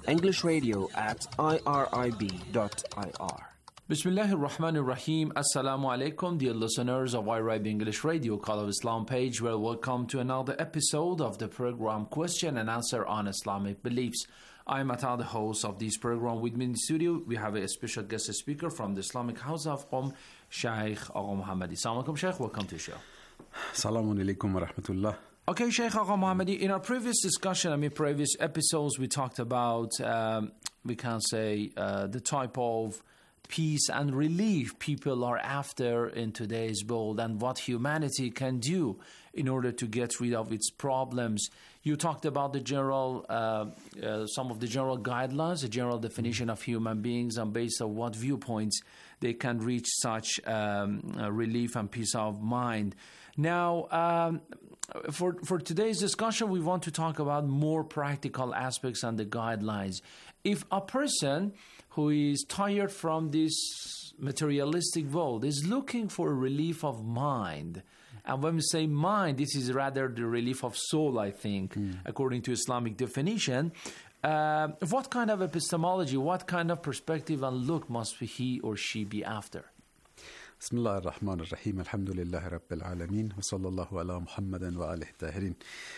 J: englishradio@irib.ir.
B: Bismillahir Rahmanir Rahim. Assalamu alaikum, dear listeners of IRIB English Radio, Call of Islam page. Well, welcome to another episode of the program Question and Answer on Islamic Beliefs. I'm Atta, the host of this program. With me in the studio, we have a special guest speaker from the Islamic House of Qom, Sheikh Agha Muhammadi. Assalamu alaikum, Sheikh. Welcome to the show.
K: Assalamu alaikum wa rahmatullah.
B: Okay, Sheikh Agha Muhammadi, in our previous discussion, previous episodes, we talked about, we can say, the type of peace and relief people are after in today's world and what humanity can do in order to get rid of its problems. You talked about the general, some of the general guidelines, the general definition of human beings, and based on what viewpoints they can reach such relief and peace of mind. Now, for today's discussion, we want to talk about more practical aspects and the guidelines. If a person who is tired from this materialistic world is looking for a relief of mind, And when we say mind, this is rather the relief of soul, I think, according to Islamic definition. What kind of epistemology, what kind of perspective and look must he or she be after?
K: بسم الله الرحمن الرحيم الحمد لله رب العالمين وصلى الله على محمد وآله الطاهرين.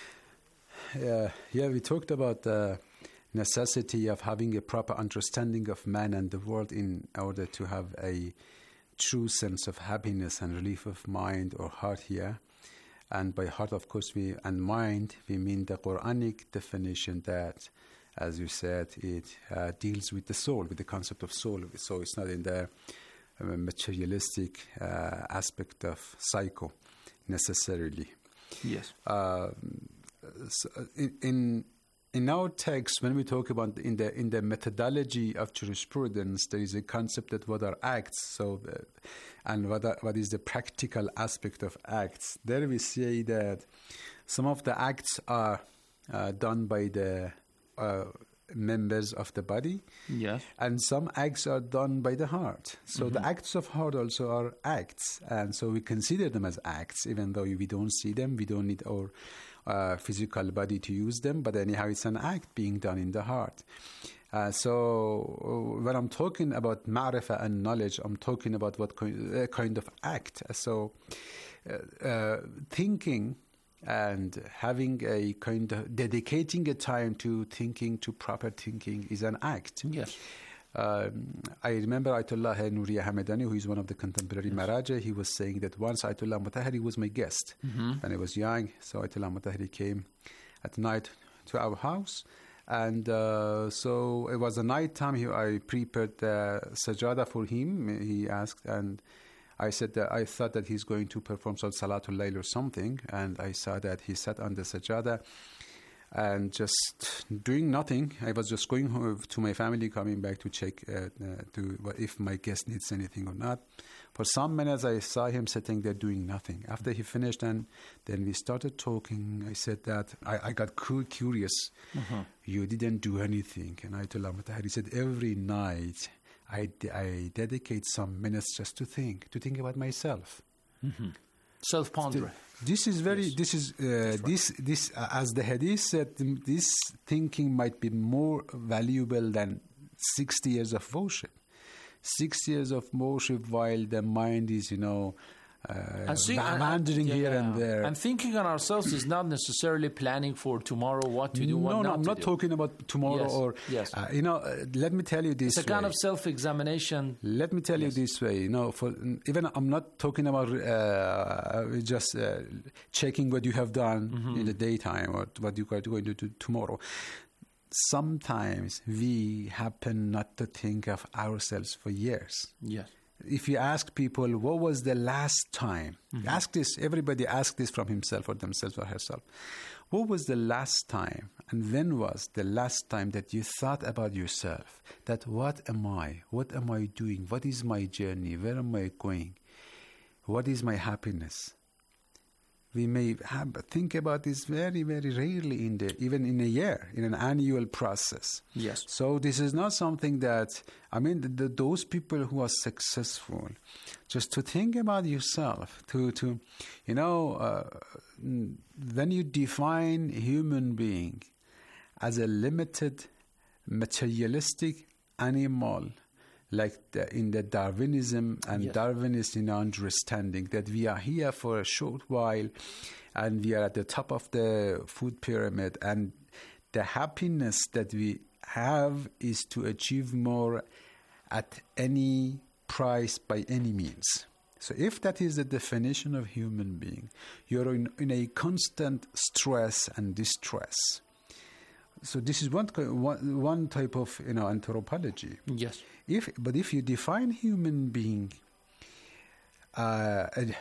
K: We talked about the necessity of having a proper understanding of man and the world in order to have a true sense of happiness and relief of mind or heart here. And by heart, of course, and mind, we mean the Quranic definition that, as you said, it deals with the soul, with the concept of soul. So it's not in the materialistic aspect of psycho necessarily.
B: Yes.
K: So in our text, when we talk about in the methodology of jurisprudence, there is a concept that what are acts. So, and what is the practical aspect of acts? There we say that some of the acts are done by the members of the body,
B: yes,
K: and some acts are done by the heart. So the acts of heart also are acts, and so we consider them as acts, even though we don't see them. We don't need our physical body to use them, but anyhow, it's an act being done in the heart. So when I'm talking about ma'rifah and knowledge, I'm talking about what kind of act. So thinking and having a kind of dedicating a time to thinking, to proper thinking, is an act.
B: Yes.
K: I remember Ayatollah Nuriya Hamedani, who is one of the contemporary Maraja, he was saying that once Ayatollah Mutahari was my guest when I was young. So Ayatollah Mutahari came at night to our house. And so it was a night time. I prepared the sajada for him. He asked, and I said that I thought that he's going to perform Salatul Layl or something, and I saw that he sat on the sajada and just doing nothing. I was just going home to my family, coming back to check if my guest needs anything or not. For some minutes, I saw him sitting there doing nothing. After he finished, and then we started talking, I said that I got curious. You didn't do anything. And Ayatollah Mutahari said, every night I dedicate some minutes just to think about myself.
B: Self-pondering.
K: This is very. Yes. This as the hadith said, this thinking might be more valuable than 60 years of worship. 6 years of worship, while the mind is, wandering here and there.
B: And thinking on ourselves is not necessarily planning for tomorrow, what to do, what not to do.
K: No, I'm not talking about tomorrow let me tell you this way.
B: It's a kind of self-examination.
K: Let me tell you this way, even I'm not talking about just checking what you have done in the daytime or what you are going to do tomorrow. Sometimes we happen not to think of ourselves for years.
B: Yes.
K: If you ask people, what was the last time? Ask this, everybody ask this from himself or themselves or herself. What was the last time, and when was the last time that you thought about yourself? That what am I? What am I doing? What is my journey? Where am I going? What is my happiness? We may think about this very, very rarely even in a year, in an annual process.
B: Yes.
K: So this is not something that, those people who are successful, just to think about yourself, when you define human being as a limited, materialistic animal, like in the Darwinism and Darwinist understanding that we are here for a short while and we are at the top of the food pyramid, and the happiness that we have is to achieve more at any price by any means. So if that is the definition of human being, you're in a constant stress and distress. So this is one type of anthropology.
B: Yes.
K: But if you define human being an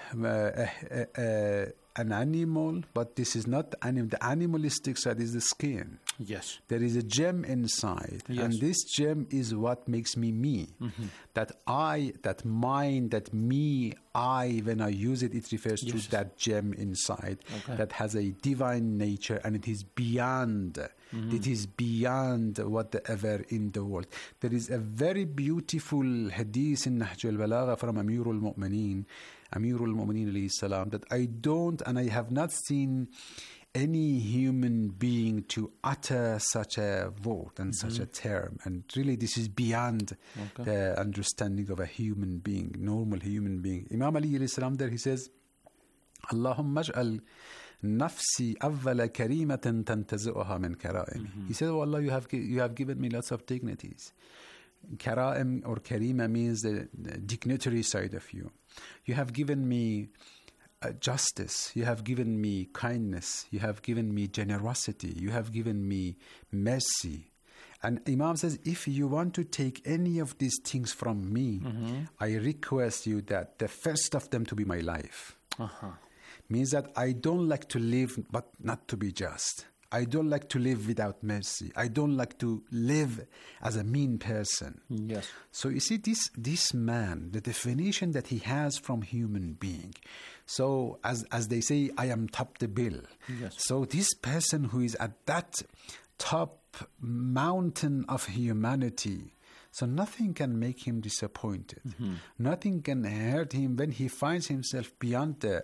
K: animal, but this is not the animal. The animalistic side is the skin.
B: Yes.
K: There is a gem inside, and this gem is what makes me me. That I, that mind, that me, I, when I use it, it refers to that gem inside that has a divine nature, and it is beyond. It is beyond whatever in the world. There is a very beautiful hadith in Nahj al-Balagha from Amir al-Mu'mineen, Amirul Mu'mineen alayhi salam, that I don't and I have not seen any human being to utter such a word and such a term. And really this is beyond the understanding of a human being, normal human being. Imam Ali alayhi salam there, he says, Allahumma aj'al nafsi awwala karimatan tantazi'uha min kara'im. He said, oh Allah, you have given me lots of dignities. Kara'im or karima means the dignitary side of you. You have given me justice, you have given me kindness, you have given me generosity, you have given me mercy. And Imam says, if you want to take any of these things from me, I request you that the first of them to be my life. Means that I don't like to live but not to be just. I don't like to live without mercy. I don't like to live as a mean person.
B: Yes.
K: So you see, this man, the definition that he has from human being. So as they say, I am top the bill.
B: Yes.
K: So this person who is at that top mountain of humanity, so nothing can make him disappointed. Nothing can hurt him when he finds himself beyond the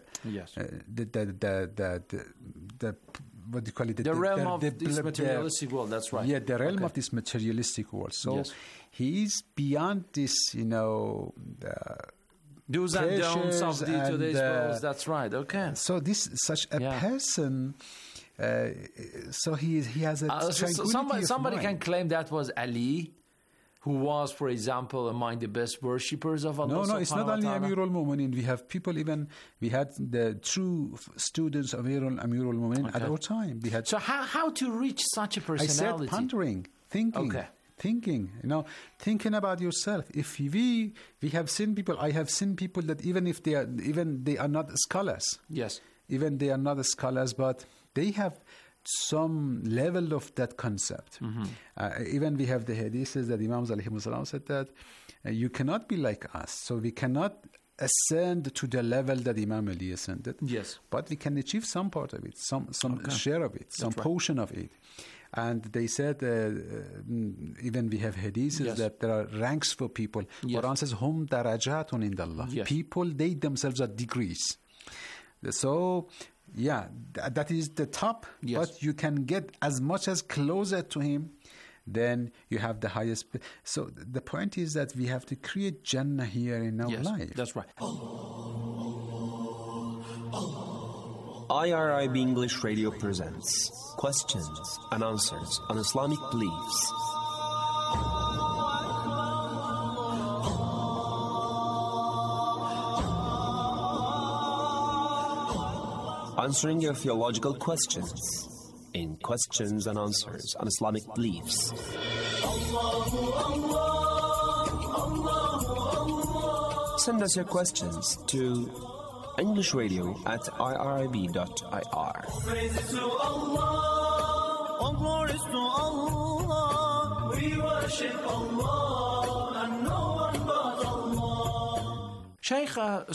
K: what do you call it?
B: The realm of this materialistic world. That's right.
K: Yeah, the realm of this materialistic world. So he is beyond this,
B: do's and don'ts of today's world. That's right. Okay.
K: So this such a person. So he has a tranquility
B: somebody
K: of mind.
B: can claim that was Ali, who was, for example, among the best worshippers of Allah.
K: No, it's not only Amirul Mu'mineen. We have people we had the true students of Amirul Mu'mineen at our time. We had.
B: So how to reach such a personality?
K: I said pondering, thinking.
B: Okay.
K: Thinking, thinking about yourself. If we have seen people, I have seen people that even they are not scholars.
B: Yes.
K: Even they are not scholars, but they have some level of that concept. Even we have the hadiths that Imam alayhi salam said that you cannot be like us. So we cannot ascend to the level that Imam Ali ascended.
B: Yes.
K: But we can achieve some part of it, some share of it, some portion of it. And they said, even we have hadiths that there are ranks for people. Quran says, hum darajatun indallah. People, they themselves are degrees. So, that is the top, but you can get as much as closer to him, then you have the highest. So the point is that we have to create Jannah here in our life.
B: That's right.
J: IRIB English Radio presents Questions and Answers on Islamic Beliefs. Answering your theological questions in Questions and Answers on Islamic Beliefs. Send us your questions to EnglishRadio@irib.ir.
D: Praises to Allah, all glories to Allah. We worship Allah and no one but Allah.
B: Shaykh,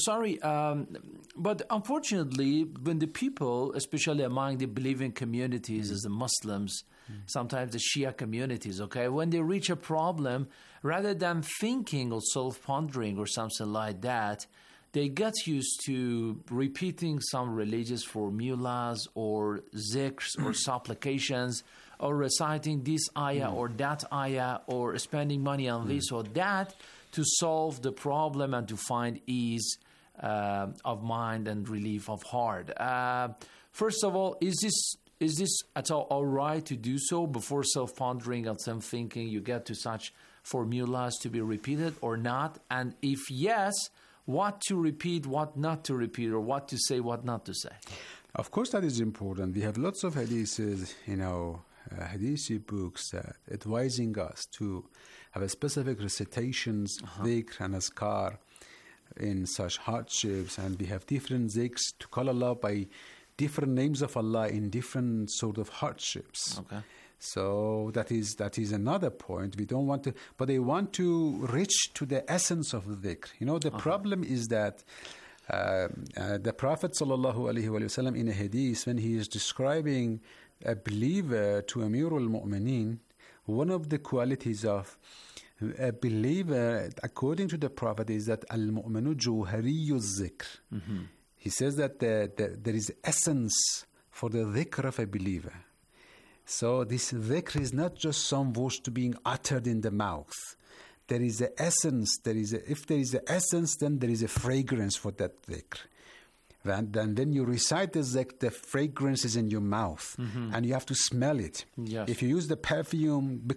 B: but unfortunately, when the people, especially among the believing communities as the Muslims, sometimes the Shia communities, when they reach a problem, rather than thinking or self-pondering or something like that, they get used to repeating some religious formulas or zikrs or supplications or reciting this ayah or that ayah or spending money on this or that to solve the problem and to find ease of mind and relief of heart. First of all, is this at all right to do so before self-pondering and self-thinking you get to such formulas to be repeated or not? And if yes, what to repeat, what not to repeat, or what to say, what not to say?
K: Of course, that is important. We have lots of hadiths, hadith books that advising us to have a specific recitations, dhikr and azkar in such hardships, and we have different zikrs to call Allah by different names of Allah in different sort of hardships. So that is another point. We don't want to, but they want to reach to the essence of the dhikr. The problem is that the Prophet ﷺ in a hadith, when he is describing a believer to Amirul Mu'mineen, one of the qualities of A believer, according to the Prophet, is that al-mu'minu juhariyu zikr. He says that there is essence for the dhikr of a believer. So this dhikr is not just some words to being uttered in the mouth. There is an essence. If there is an essence, then there is a fragrance for that dhikr. And then you recite the dhikr, the fragrance is in your mouth, and you have to smell it.
A: Yes.
K: If you use the perfume,